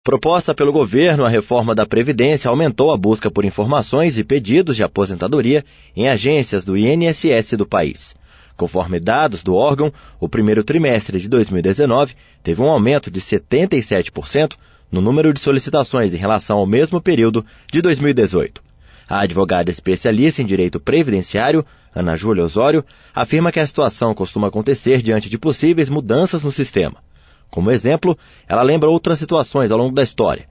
Proposta pelo governo, a reforma da Previdência aumentou a busca por informações e pedidos de aposentadoria em agências do INSS do país. Conforme dados do órgão, o primeiro trimestre de 2019 teve um aumento de 77% no número de solicitações em relação ao mesmo período de 2018. A advogada especialista em direito previdenciário, Ana Júlia Osório, afirma que a situação costuma acontecer diante de possíveis mudanças no sistema. Como exemplo, ela lembra outras situações ao longo da história,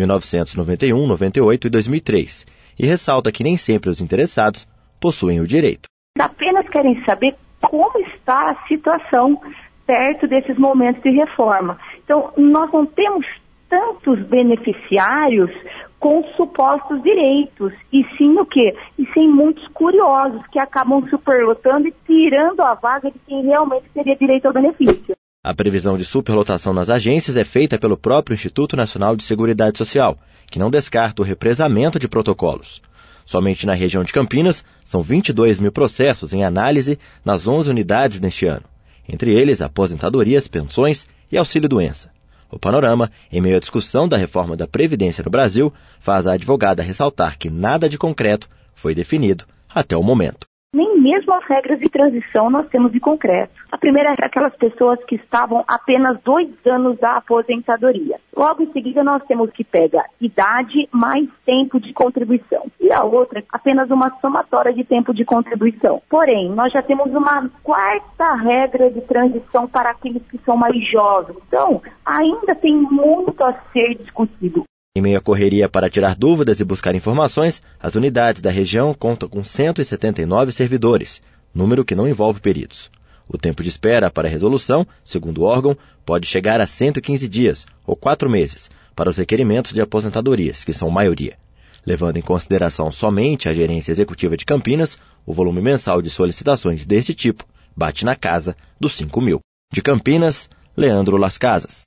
1991, 98 e 2003, e ressalta que nem sempre os interessados possuem o direito. Apenas querem saber como está a situação perto desses momentos de reforma. Então, nós não temos tantos beneficiários com supostos direitos, e sim o quê? E sim muitos curiosos que acabam superlotando e tirando a vaga de quem realmente teria direito ao benefício. A previsão de superlotação nas agências é feita pelo próprio Instituto Nacional de Seguridade Social, que não descarta o represamento de protocolos. Somente na região de Campinas, são 22 mil processos em análise nas 11 unidades neste ano. Entre eles, aposentadorias, pensões e auxílio-doença. O panorama, em meio à discussão da reforma da Previdência no Brasil, faz a advogada ressaltar que nada de concreto foi definido até o momento. Nem mesmo as regras de transição nós temos de concreto. A primeira é aquelas pessoas que estavam apenas 2 anos da aposentadoria. Logo em seguida nós temos que pegar idade mais tempo de contribuição. E a outra, apenas uma somatória de tempo de contribuição. Porém, nós já temos uma 4ª regra de transição para aqueles que são mais jovens. Então, ainda tem muito a ser discutido. Em meio à correria para tirar dúvidas e buscar informações, as unidades da região contam com 179 servidores, número que não envolve peritos. O tempo de espera para a resolução, segundo o órgão, pode chegar a 115 dias, ou 4 meses, para os requerimentos de aposentadorias, que são maioria. Levando em consideração somente a Gerência Executiva de Campinas, o volume mensal de solicitações desse tipo bate na casa dos 5 mil. De Campinas, Leandro Las Casas.